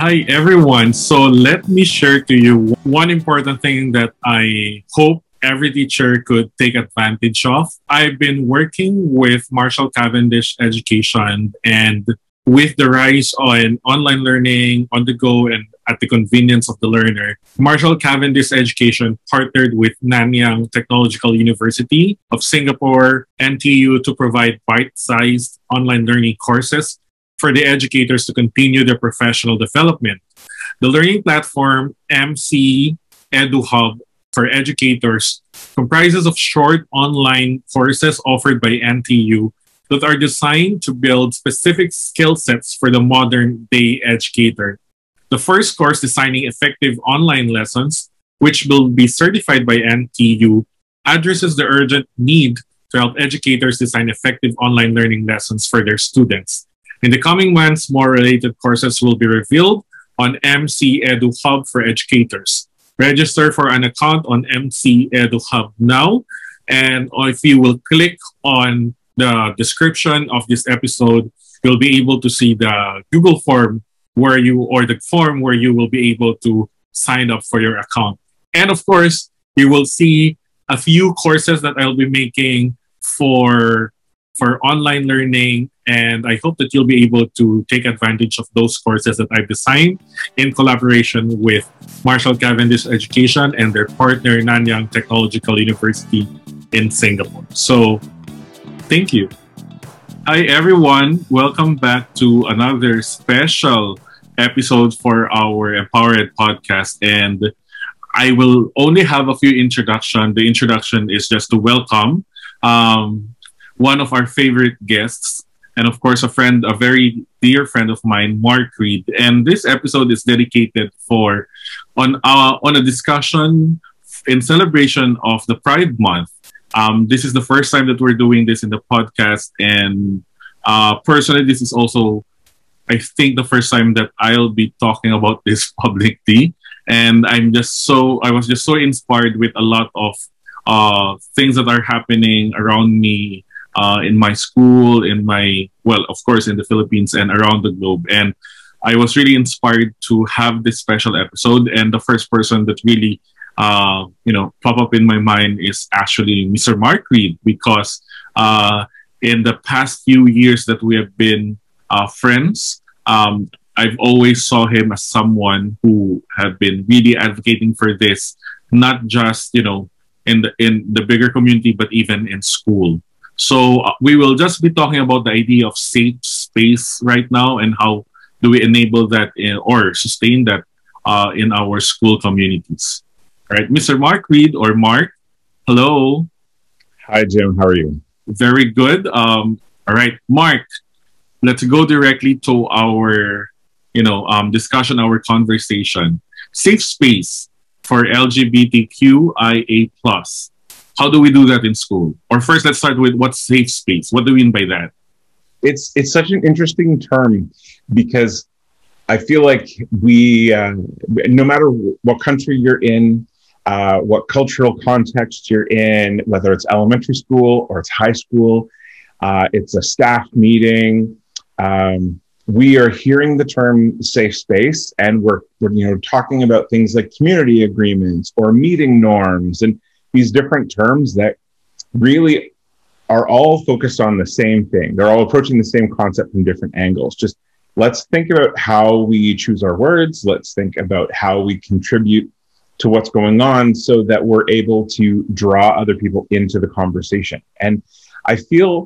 Hi, everyone. So let me share to you one important thing that I hope every teacher could take advantage of. I've been working with Marshall Cavendish Education, and with the rise on online learning on the go and at the convenience of the learner, Marshall Cavendish Education partnered with Nanyang Technological University of Singapore, NTU, to provide bite-sized online learning courses for the educators to continue their professional development. The learning platform MC EduHub for educators comprises of short online courses offered by NTU that are designed to build specific skill sets for the modern day educator. The first course, Designing Effective Online Lessons, which will be certified by NTU, addresses the urgent need to help educators design effective online learning lessons for their students. In the coming months, more related courses will be revealed on MC Edu Hub for educators. Register for an account on MC Edu Hub now. And if you will click on the description of this episode, you'll be able to see the Google form where you, or the form where you will be able to sign up for your account. And of course, you will see a few courses that I'll be making for online learning, and I hope that you'll be able to take advantage of those courses that I've designed in collaboration with Marshall Cavendish Education and their partner Nanyang Technological University in Singapore. So, thank you. Hi everyone, welcome back to another special episode for our Empowered podcast, and I will only have a few introduction. The introduction is just to welcome one of our favorite guests, and of course, a very dear friend of mine, Mark Reed. And this episode is dedicated on a discussion in celebration of the Pride Month. This is the first time that we're doing this in the podcast, and personally, this is also, I think, the first time that I'll be talking about this publicly. And I was just so inspired with a lot of things that are happening around me. In my school, of course, in the Philippines and around the globe. And I was really inspired to have this special episode. And the first person that really, pop up in my mind is actually Mr. Mark Reed, because in the past few years that we have been friends, I've always saw him as someone who have been really advocating for this, not just, in the bigger community, but even in school. So we will just be talking about the idea of safe space right now, and how do we enable that or sustain that in our school communities. All right, Mr. Mark Reed, or Mark, hello. Hi, Jim. How are you? Very good. All right, Mark, let's go directly to our discussion, our conversation. Safe space for LGBTQIA+. How do we do that in school? Or first, let's start with what's safe space. What do we mean by that? It's such an interesting term, because I feel like we, no matter what country you're in, what cultural context you're in, whether it's elementary school or it's high school, it's a staff meeting, we are hearing the term safe space, and we're talking about things like community agreements or meeting norms, and these different terms that really are all focused on the same thing. They're all approaching the same concept from different angles. Just let's think about how we choose our words. Let's think about how we contribute to what's going on, so that we're able to draw other people into the conversation. And I feel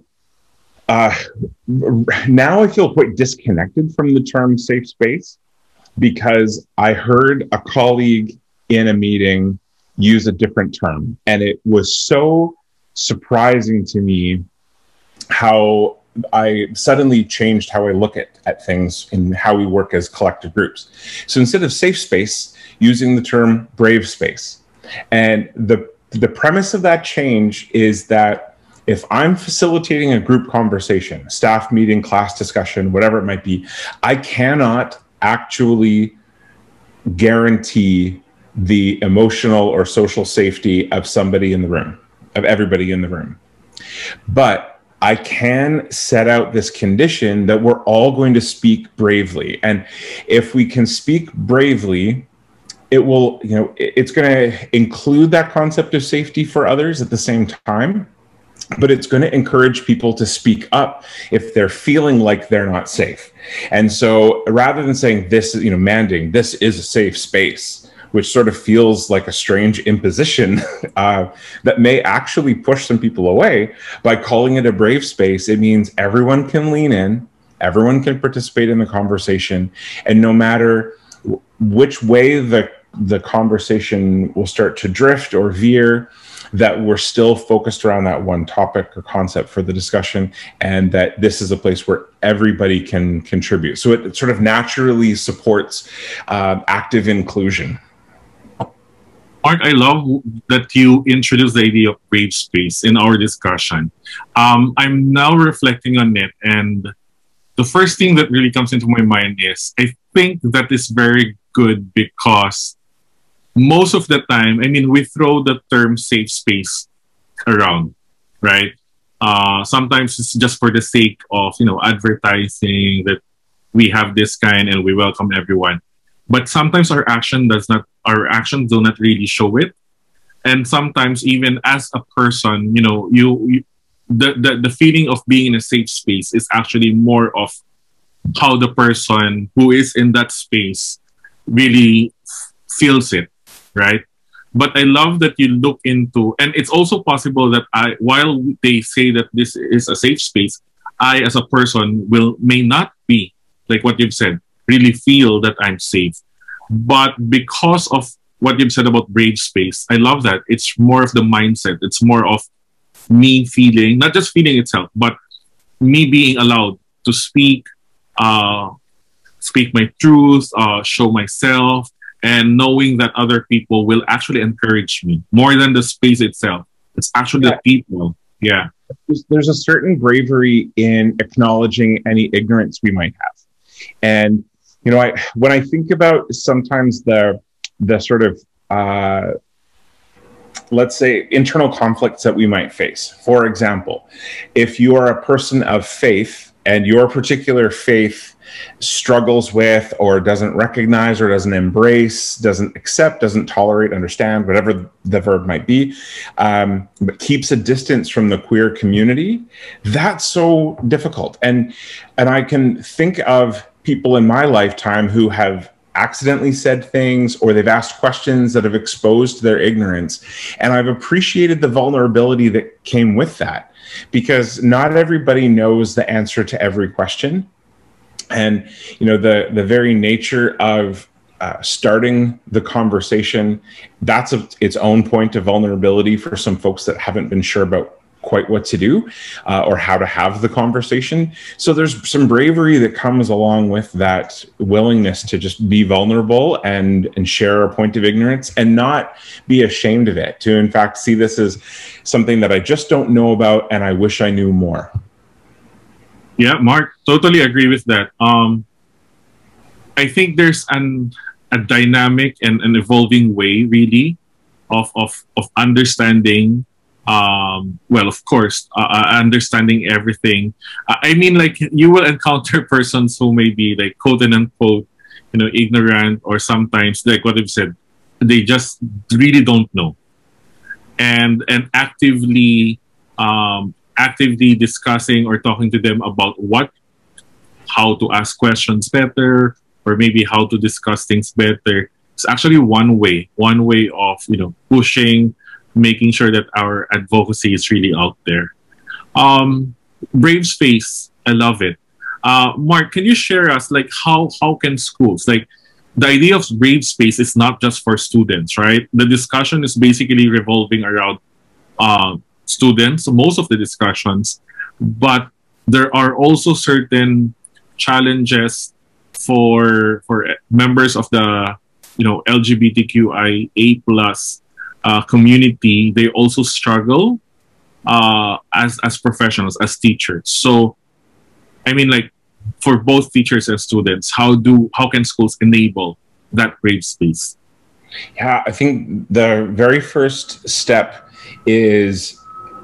now I feel quite disconnected from the term safe space, because I heard a colleague in a meeting use a different term. And it was so surprising to me how I suddenly changed how I look at things and how we work as collective groups. So instead of safe space, using the term brave space. And the premise of that change is that if I'm facilitating a group conversation, a staff meeting, class discussion, whatever it might be, I cannot actually guarantee the emotional or social safety of somebody in the room, of everybody in the room. But I can set out this condition that we're all going to speak bravely. And if we can speak bravely, it will, it's going to include that concept of safety for others at the same time, but it's going to encourage people to speak up if they're feeling like they're not safe. And so rather than saying this, mandating this is a safe space, which sort of feels like a strange imposition that may actually push some people away, by calling it a brave space, it means everyone can lean in, everyone can participate in the conversation, and no matter which way the conversation will start to drift or veer, that we're still focused around that one topic or concept for the discussion, and that this is a place where everybody can contribute. So it sort of naturally supports active inclusion. Mark, I love that you introduced the idea of brave space in our discussion. I'm now reflecting on it, and the first thing that really comes into my mind is I think that is very good because most of the time, we throw the term safe space around, right? Sometimes it's just for the sake of, advertising that we have this kind and we welcome everyone. But sometimes our actions do not really show it. And sometimes even as a person, the feeling of being in a safe space is actually more of how the person who is in that space really feels it, right? But I love that you look into, and it's also possible that while they say that this is a safe space, I as a person may not be, like what you've said, really feel that I'm safe. But because of what you've said about brave space, I love that. It's more of the mindset. It's more of me feeling, not just feeling itself, but me being allowed to speak my truth, show myself, and knowing that other people will actually encourage me more than the space itself. It's actually the people. Yeah. There's a certain bravery in acknowledging any ignorance we might have. And, when I think about sometimes the sort of, let's say, internal conflicts that we might face. For example, if you are a person of faith and your particular faith struggles with or doesn't recognize or doesn't embrace, doesn't accept, doesn't tolerate, understand, whatever the verb might be, but keeps a distance from the queer community, that's so difficult. And I can think of people in my lifetime who have accidentally said things, or they've asked questions that have exposed their ignorance. And I've appreciated the vulnerability that came with that, because not everybody knows the answer to every question. And, the very nature of starting the conversation, that's its own point of vulnerability for some folks that haven't been sure about quite what to do or how to have the conversation. So there's some bravery that comes along with that willingness to just be vulnerable and share a point of ignorance and not be ashamed of it, to in fact see this as something that I just don't know about and I wish I knew more. Yeah, Mark, totally agree with that. I think there's a dynamic and an evolving way really of understanding of course, understanding everything. You will encounter persons who may be like quote and unquote, ignorant, or sometimes like what I've said, they just really don't know, and actively discussing or talking to them about how to ask questions better, or maybe how to discuss things better. It's actually one way of pushing, making sure that our advocacy is really out there. Brave space, I love it. Mark, can you share us how can schools, the idea of brave space is not just for students, right? The discussion is basically revolving around students, most of the discussions, but there are also certain challenges for members of the LGBTQIA plus community. They also struggle as professionals, as teachers. So, for both teachers and students, how can schools enable that brave space? Yeah, I think the very first step is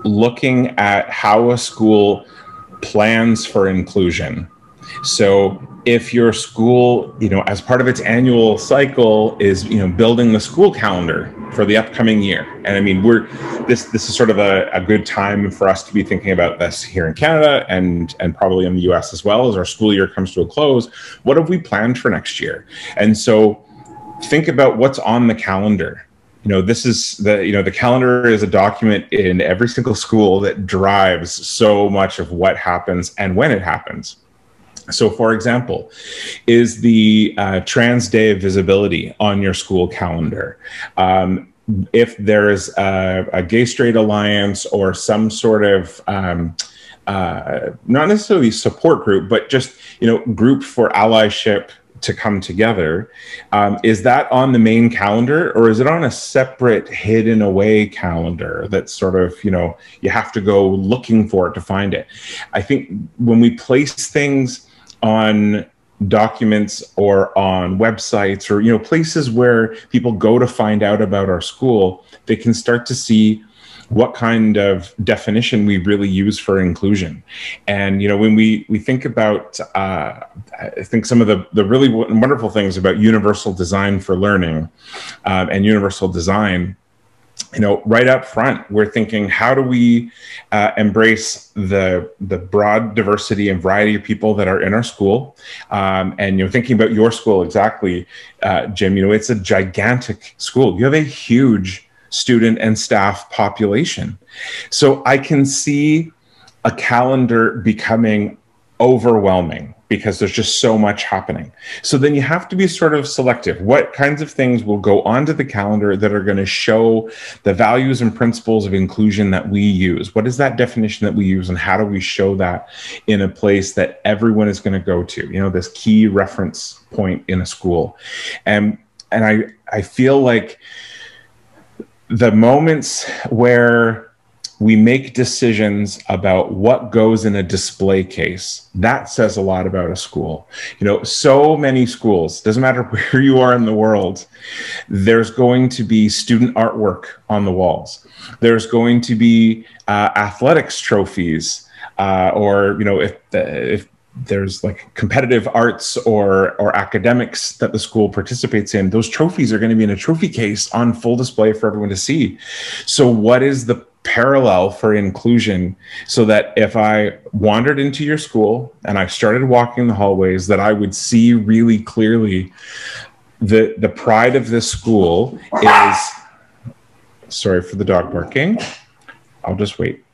looking at how a school plans for inclusion. So if your school, as part of its annual cycle is, building the school calendar for the upcoming year. And I mean, this is sort of a good time for us to be thinking about this here in Canada and probably in the US as well, as our school year comes to a close. What have we planned for next year? And so think about what's on the calendar. This is the calendar is a document in every single school that drives so much of what happens and when it happens. So, for example, is the Trans Day of Visibility on your school calendar? If there's a Gay Straight Alliance or some sort of not necessarily support group, but just group for allyship to come together, is that on the main calendar, or is it on a separate hidden away calendar that's sort of, you have to go looking for it to find it? I think when we place things on documents or on websites or places where people go to find out about our school, they can start to see what kind of definition we really use for inclusion. And when we think about I think some of the really wonderful things about universal design for learning and universal design, right up front, we're thinking, how do we embrace the broad diversity and variety of people that are in our school? And thinking about your school exactly, Jim, it's a gigantic school. You have a huge student and staff population. So I can see a calendar becoming overwhelming because there's just so much happening. So then you have to be sort of selective. What kinds of things will go onto the calendar that are going to show the values and principles of inclusion that we use? What is that definition that we use, and how do we show that in a place that everyone is going to go to? This key reference point in a school. And I feel like the moments where we make decisions about what goes in a display case, that says a lot about a school. So many schools, doesn't matter where you are in the world, there's going to be student artwork on the walls. There's going to be athletics trophies, or if there's like competitive arts or academics that the school participates in, those trophies are going to be in a trophy case on full display for everyone to see. So what is the parallel for inclusion, so that if I wandered into your school and I started walking the hallways, that I would see really clearly the pride of this school is, sorry for the dog barking, I'll just wait.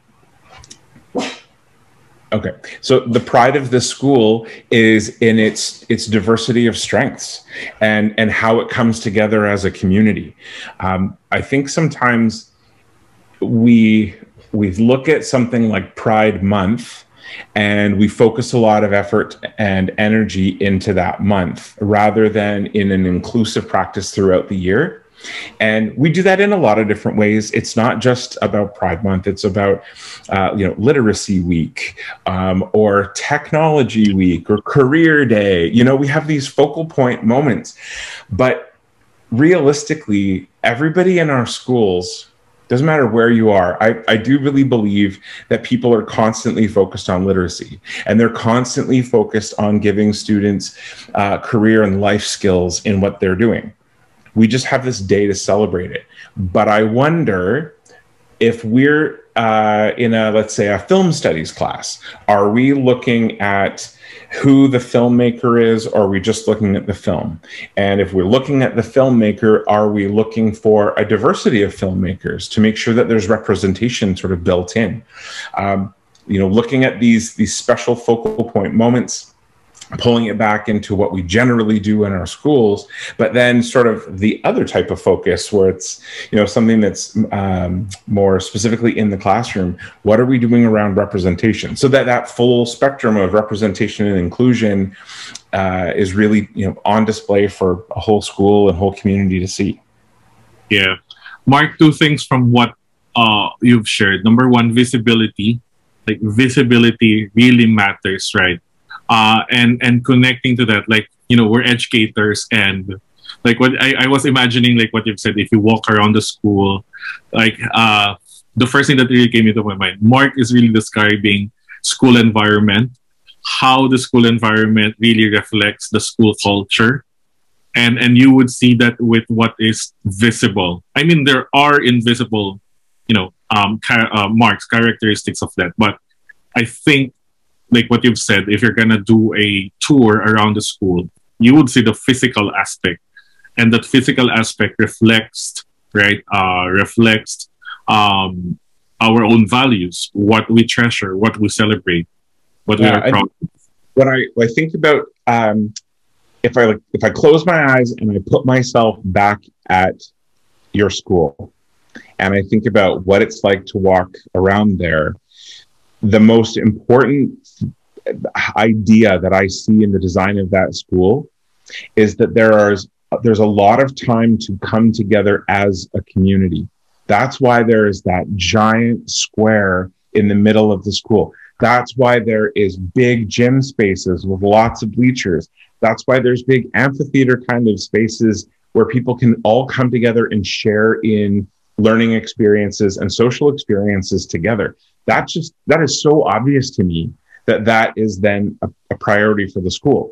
Okay, so the pride of this school is in its diversity of strengths and how it comes together as a community. I think sometimes we look at something like Pride Month and we focus a lot of effort and energy into that month rather than in an inclusive practice throughout the year. And we do that in a lot of different ways. It's not just about Pride Month. It's about, Literacy Week, or Technology Week, or Career Day. We have these focal point moments. But realistically, everybody in our schools, doesn't matter where you are, I do really believe that people are constantly focused on literacy, and they're constantly focused on giving students career and life skills in what they're doing. We just have this day to celebrate it. But I wonder if we're in let's say a film studies class, are we looking at who the filmmaker is, or are we just looking at the film? And if we're looking at the filmmaker, are we looking for a diversity of filmmakers to make sure that there's representation sort of built in? Looking at these special focal point moments, pulling it back into what we generally do in our schools, but then sort of the other type of focus where it's, something that's more specifically in the classroom. What are we doing around representation? So that full spectrum of representation and inclusion is really, on display for a whole school and whole community to see. Yeah. Mark, two things from what you've shared. Number one, visibility. Like, visibility really matters, right? And connecting to that, we're educators, and like what I was imagining, like what you've said, if you walk around the school, the first thing that really came into my mind, Mark is really describing school environment, how the school environment really reflects the school culture. And you would see that with what is visible. I mean, there are invisible, marks, characteristics of that. But I think, like what you've said, if you're gonna do a tour around the school, you would see the physical aspect, and that physical aspect reflects, right? Reflects our own values, what we treasure, what we celebrate, what we are proud of. When I think about if I close my eyes and I put myself back at your school, and I think about what it's like to walk around there, the most important idea that I see in the design of that school is that there's a lot of time to come together as a community. That's why there is that giant square in the middle of the school. That's why there is big gym spaces with lots of bleachers. That's why there's big amphitheater kind of spaces where people can all come together and share in learning experiences and social experiences together. That is so obvious to me that is then a priority for the school.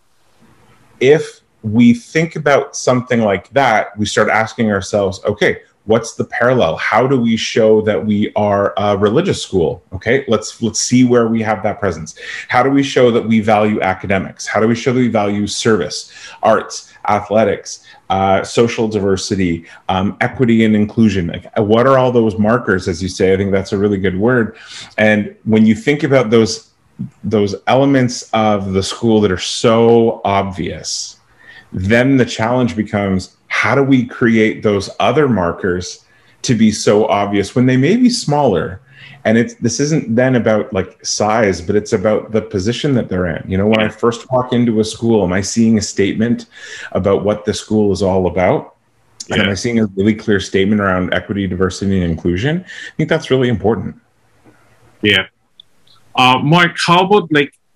If we think about something like that, we start asking ourselves, okay, what's the parallel? How do we show that we are a religious school? Okay, let's see where we have that presence. How do we show that we value academics? How do we show that we value service, arts, athletics, social diversity, equity and inclusion? Like, what are all those markers, as you say? I think that's a really good word. And when you think about those elements of the school that are so obvious, then the challenge becomes, how do we create those other markers to be so obvious when they may be smaller? And this isn't then about like size, but it's about the position that they're in. You know, when I first walk into a school, am I seeing a statement about what the school is all about? And am I seeing a really clear statement around equity, diversity, and inclusion? I think that's really important. Yeah. Mark, how about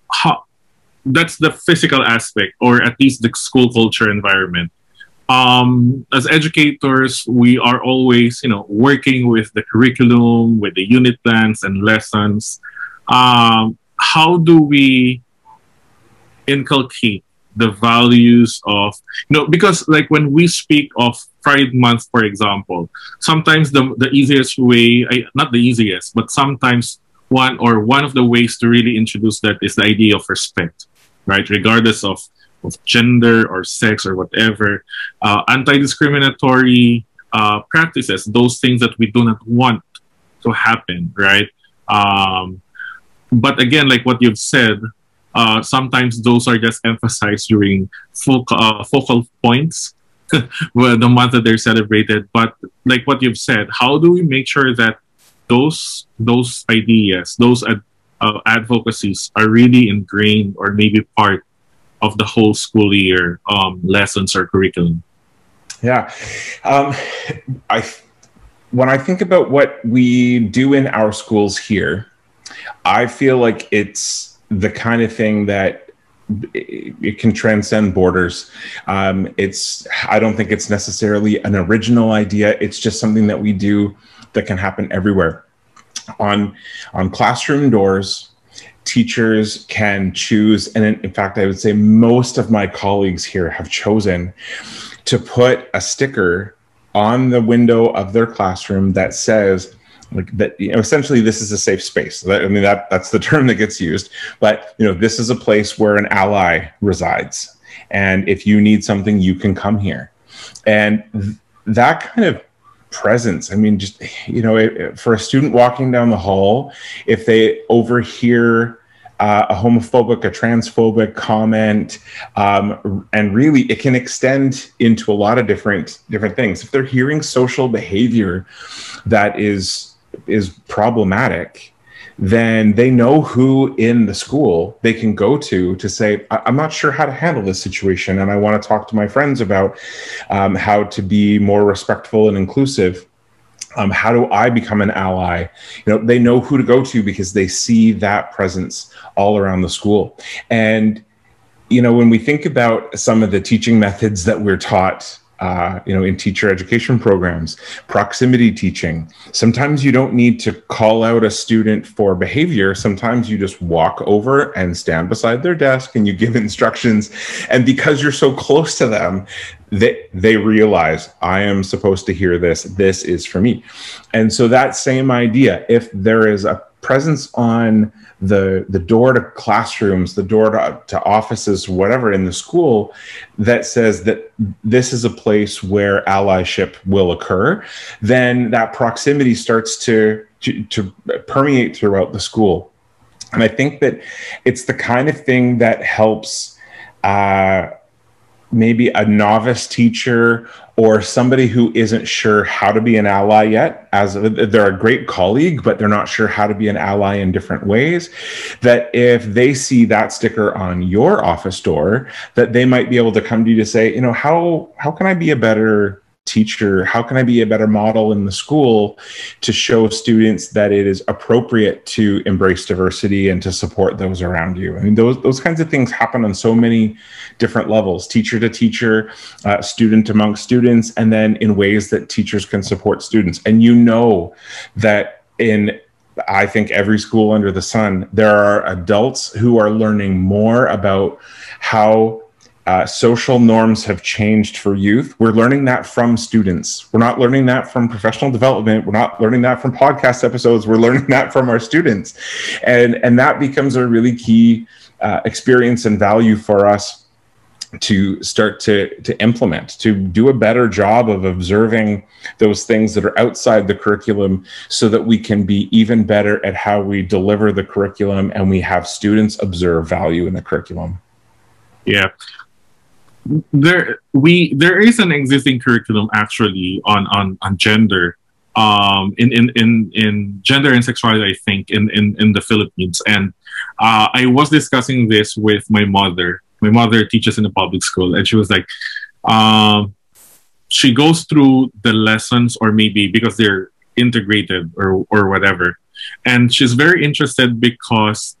that's the physical aspect, or at least the school culture environment. As educators, we are always, working with the curriculum, with the unit plans and lessons. How do we inculcate the values of, because like when we speak of Pride Month, for example, sometimes the easiest way, not the easiest, but sometimes one of the ways to really introduce that is the idea of respect, right? Regardless of gender or sex or whatever, anti-discriminatory practices, those things that we do not want to happen, right? But again, like what you've said, sometimes those are just emphasized during focal points, well, the month that they're celebrated. But like what you've said, how do we make sure that those ideas, those advocacies are really ingrained or maybe part of the whole school year lessons or curriculum? Yeah. When I think about what we do in our schools here, I feel like it's the kind of thing that it can transcend borders. I don't think it's necessarily an original idea. It's just something that we do that can happen everywhere. On classroom doors, teachers can choose, and in fact, I would say most of my colleagues here have chosen to put a sticker on the window of their classroom that says, like, that, essentially this is a safe space. That's the term that gets used, but this is a place where an ally resides, and if you need something, you can come here. And that kind of presence, just for a student walking down the hall, if they overhear a homophobic, a transphobic comment, and really it can extend into a lot of different things. If they're hearing social behavior that is problematic, then they know who in the school they can go to say, I'm not sure how to handle this situation, and I want to talk to my friends about how to be more respectful and inclusive. How do I become an ally? They know who to go to because they see that presence all around the school. And when we think about some of the teaching methods that we're taught in teacher education programs, proximity teaching. Sometimes you don't need to call out a student for behavior. Sometimes you just walk over and stand beside their desk and you give instructions. And because you're so close to them, they realize, I am supposed to hear this. This is for me. And so that same idea, if there is a presence on the door to classrooms, the door to offices, whatever in the school, that says that this is a place where allyship will occur, then that proximity starts to permeate throughout the school. And I think that it's the kind of thing that helps maybe a novice teacher or somebody who isn't sure how to be an ally yet, as they're a great colleague, but they're not sure how to be an ally in different ways, that if they see that sticker on your office door, that they might be able to come to you to say, how can I be a better teacher? How can I be a better model in the school to show students that it is appropriate to embrace diversity and to support those around you? I mean, those kinds of things happen on so many different levels, teacher to teacher, student amongst students, and then in ways that teachers can support students. And that in, I think, every school under the sun, there are adults who are learning more about how social norms have changed for youth. We're learning that from students. We're not learning that from professional development. We're not learning that from podcast episodes. We're learning that from our students. And that becomes a really key experience and value for us to start to implement, to do a better job of observing those things that are outside the curriculum so that we can be even better at how we deliver the curriculum and we have students observe value in the curriculum. Yeah. There is an existing curriculum actually on gender, in gender and sexuality, I think, in the Philippines. And I was discussing this with my mother. My mother teaches in a public school, and she was like, she goes through the lessons, or maybe because they're integrated or whatever, and she's very interested because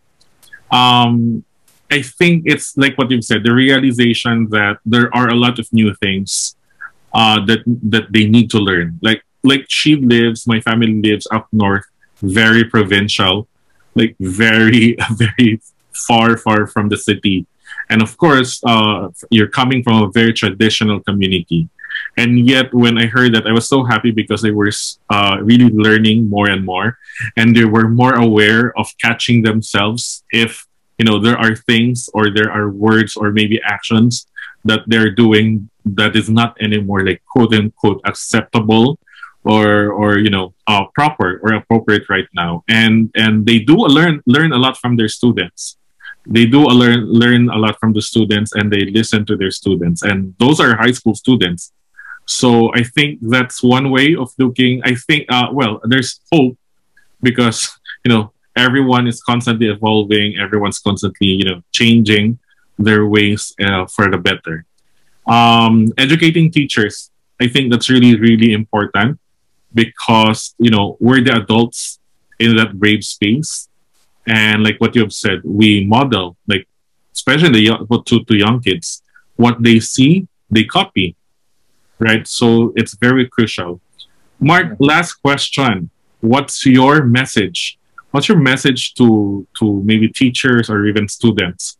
I think it's like what you've said, the realization that there are a lot of new things that they need to learn. Like my family lives up north, very provincial, like very, very far from the city. And of course, you're coming from a very traditional community. And yet when I heard that, I was so happy because they were really learning more and more. And they were more aware of catching themselves if there are things or there are words or maybe actions that they're doing that is not anymore like quote unquote acceptable or proper or appropriate right now. And they do learn a lot from their students. They do learn a lot from the students, and they listen to their students. And those are high school students. So I think that's one way of looking. I think, there's hope because, everyone is constantly evolving. Everyone's constantly, changing their ways for the better. Educating teachers, I think that's really, really important because, we're the adults in that brave space. And like what you have said, we model, like, especially to young kids, what they see, they copy, right? So it's very crucial. Mark, last question. What's your message? What's your message to maybe teachers or even students?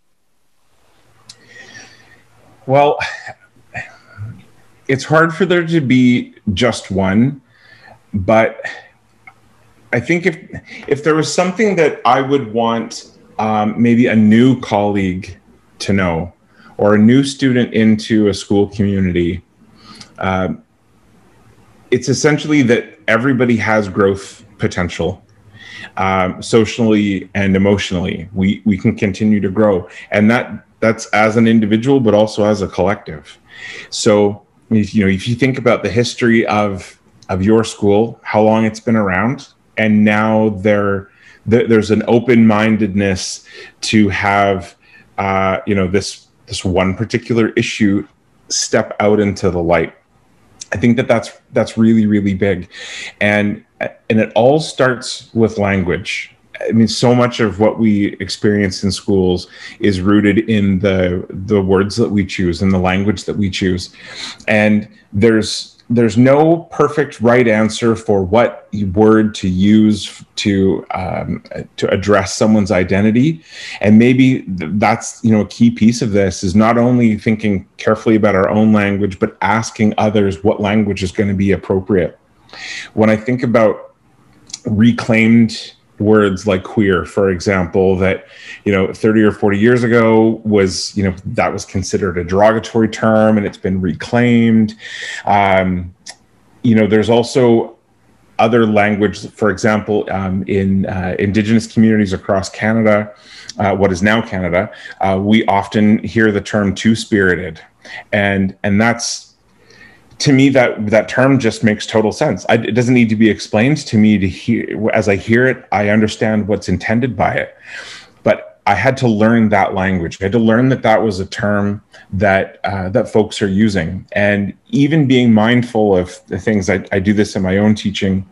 Well, it's hard for there to be just one, but I think if there was something that I would want maybe a new colleague to know or a new student into a school community, it's essentially that everybody has growth potential. Socially and emotionally, we can continue to grow, and that's as an individual, but also as a collective. So, if you think about the history of your school, how long it's been around, and now there's an open-mindedness to have, this one particular issue step out into the light. I think that's really, really big. And it all starts with language. I mean, so much of what we experience in schools is rooted in the words that we choose and the language that we choose. And there's no perfect right answer for what word to use to address someone's identity. And maybe that's, a key piece of this is not only thinking carefully about our own language, but asking others what language is going to be appropriate. When I think about reclaimed words like queer, for example, that 30 or 40 years ago was that was considered a derogatory term, and it's been reclaimed. There's also other language, for example, in Indigenous communities across Canada, what is now Canada, we often hear the term two-spirited, and that's, to me, that term just makes total sense. It doesn't need to be explained to me to hear. As I hear it, I understand what's intended by it. But I had to learn that language. I had to learn that was a term that folks are using. And even being mindful of the things, I do this in my own teaching.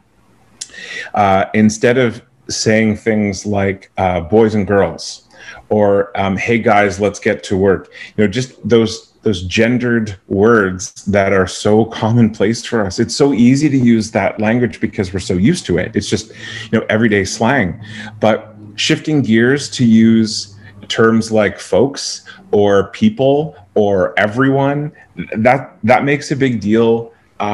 Instead of saying things like boys and girls, or hey guys, let's get to work. Just those gendered words that are so commonplace for us. It's so easy to use that language because we're so used to it. It's just, everyday slang. But shifting gears to use terms like folks or people or everyone, that makes a big deal,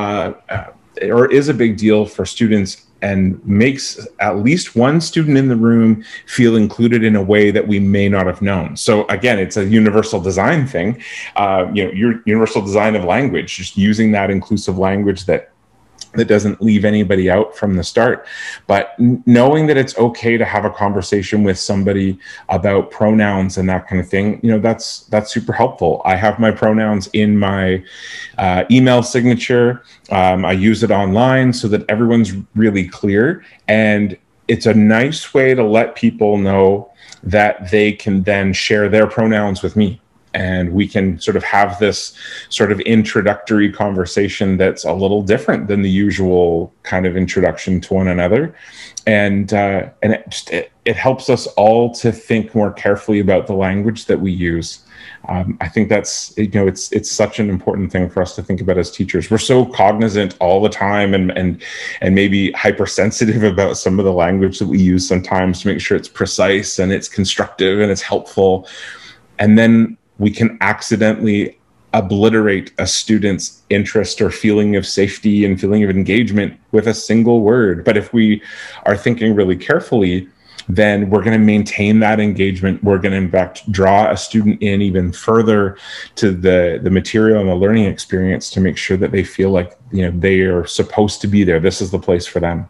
or is a big deal for students, and makes at least one student in the room feel included in a way that we may not have known. So again, it's a universal design thing, your universal design of language, just using that inclusive language that doesn't leave anybody out from the start. But knowing that it's okay to have a conversation with somebody about pronouns and that kind of thing, that's super helpful. I have my pronouns in my email signature. I use it online so that everyone's really clear. And it's a nice way to let people know that they can then share their pronouns with me. And we can sort of have this sort of introductory conversation that's a little different than the usual kind of introduction to one another. And it helps us all to think more carefully about the language that we use. I think that's, it's such an important thing for us to think about as teachers. We're so cognizant all the time and maybe hypersensitive about some of the language that we use sometimes to make sure it's precise and it's constructive and it's helpful. And then we can accidentally obliterate a student's interest or feeling of safety and feeling of engagement with a single word. But if we are thinking really carefully, then we're going to maintain that engagement. We're going to, in fact, draw a student in even further to the material and the learning experience to make sure that they feel like, they are supposed to be there. This is the place for them.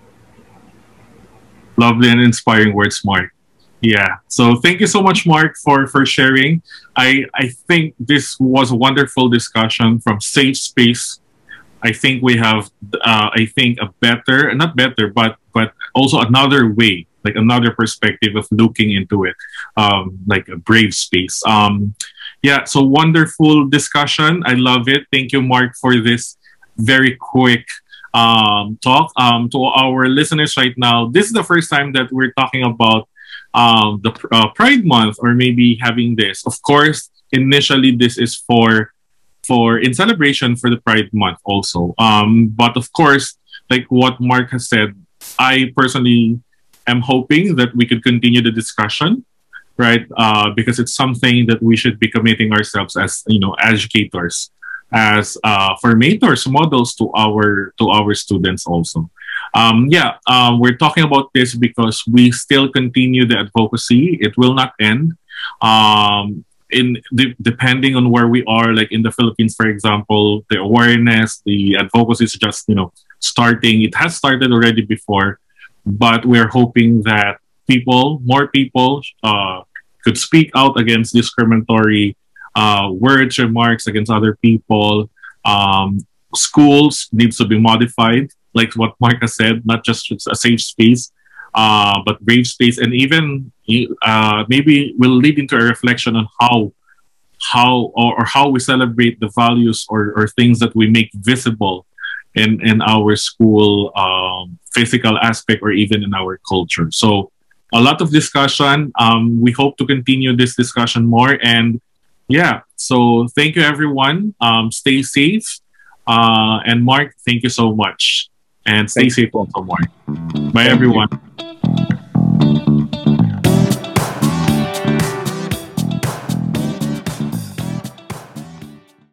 Lovely and inspiring words, Mark. Yeah. So thank you so much, Mark, for sharing. I think this was a wonderful discussion from Safe Space. I think we have, a better, not better, but also another way, like another perspective of looking into it, like a brave space. Yeah. So wonderful discussion. I love it. Thank you, Mark, for this very quick talk. To our listeners right now, this is the first time that we're talking about the Pride Month, or maybe having this. Of course, initially this is for in celebration for the Pride Month also. But of course, like what Mark has said, I personally am hoping that we could continue the discussion, right? Because it's something that we should be committing ourselves as, educators, as formators, models to our students also. We're talking about this because we still continue the advocacy. It will not end. Depending on where we are, like in the Philippines, for example, the awareness, the advocacy is just, starting. It has started already before, but we're hoping that more people could speak out against discriminatory words, remarks against other people. Schools needs to be modified, like what Mark has said, not just a safe space, but brave space, and even maybe will lead into a reflection on how we celebrate the values or things that we make visible in our school physical aspect, or even in our culture. So a lot of discussion. We hope to continue this discussion more. And yeah, so thank you, everyone. Stay safe. And Mark, thank you so much. And stay Thank safe you. also, Mark. Bye, Thank you. everyone.